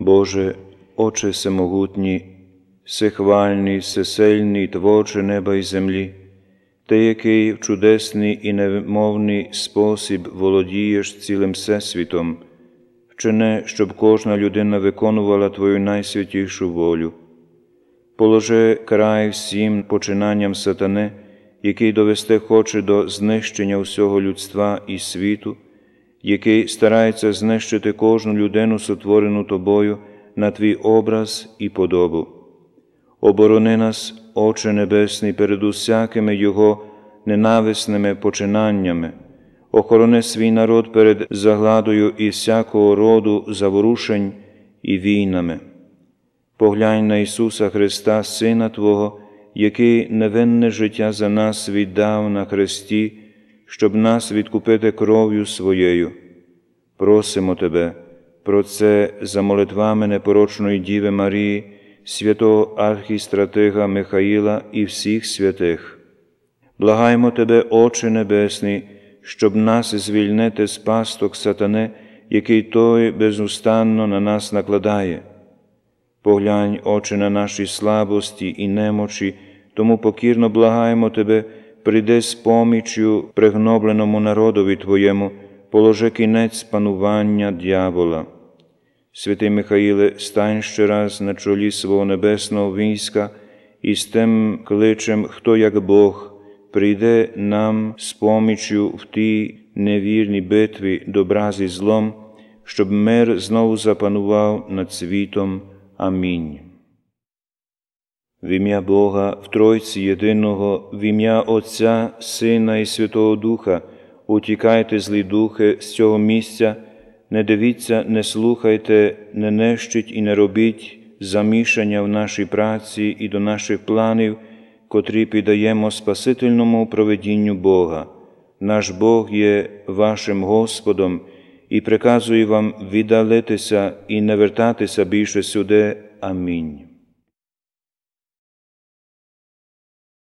Боже, Отче всемогутній, всехвальний, всесильний, творче неба і землі, Ти, який в чудесний і невимовний спосіб володієш цілим всесвітом, вчини, щоб кожна людина виконувала Твою найсвятішу волю. Положи край всім починанням сатани, який довести хоче до знищення всього людства і світу, який старається знищити кожну людину, сотворену Тобою, на Твій образ і подобу. Оборони нас, Отче Небесний, перед усякими Його ненависними починаннями. Охорони свій народ перед загладою і всякого роду заворушень і війнами. Поглянь на Ісуса Христа, Сина Твого, який невинне життя за нас віддав на хресті, щоб нас відкупити кров'ю Своєю. Просимо Тебе про це за молитвами непорочної Діви Марії, святого архістратига Михаїла і всіх святих. Благаємо Тебе, Отче Небесний, щоб нас звільнити з пасток сатани, який той безустанно на нас накладає. Поглянь, Отче, на наші слабості і немочі, тому покірно благаємо Тебе, прийди з поміччю пригнобленому народові Твоєму, положи кінець панування дьявола. Святий Михаїле, стань ще раз на чолі свого небесного війська і з тим кличем, хто як Бог, прийде нам з поміччю в тій невірній битві добра зі злом, щоб мир знову запанував над світом. Амінь. В ім'я Бога, в Тройці єдиного, в ім'я Отця, Сина і Святого Духа, утікайте, злі духи, з цього місця, не дивіться, не слухайте, не нищіть і не робіть замішання в нашій праці і до наших планів, котрі піддаємо спасительному провидінню Бога. Наш Бог є вашим Господом і приказує вам віддалитися і не вертатися більше сюди. Амінь.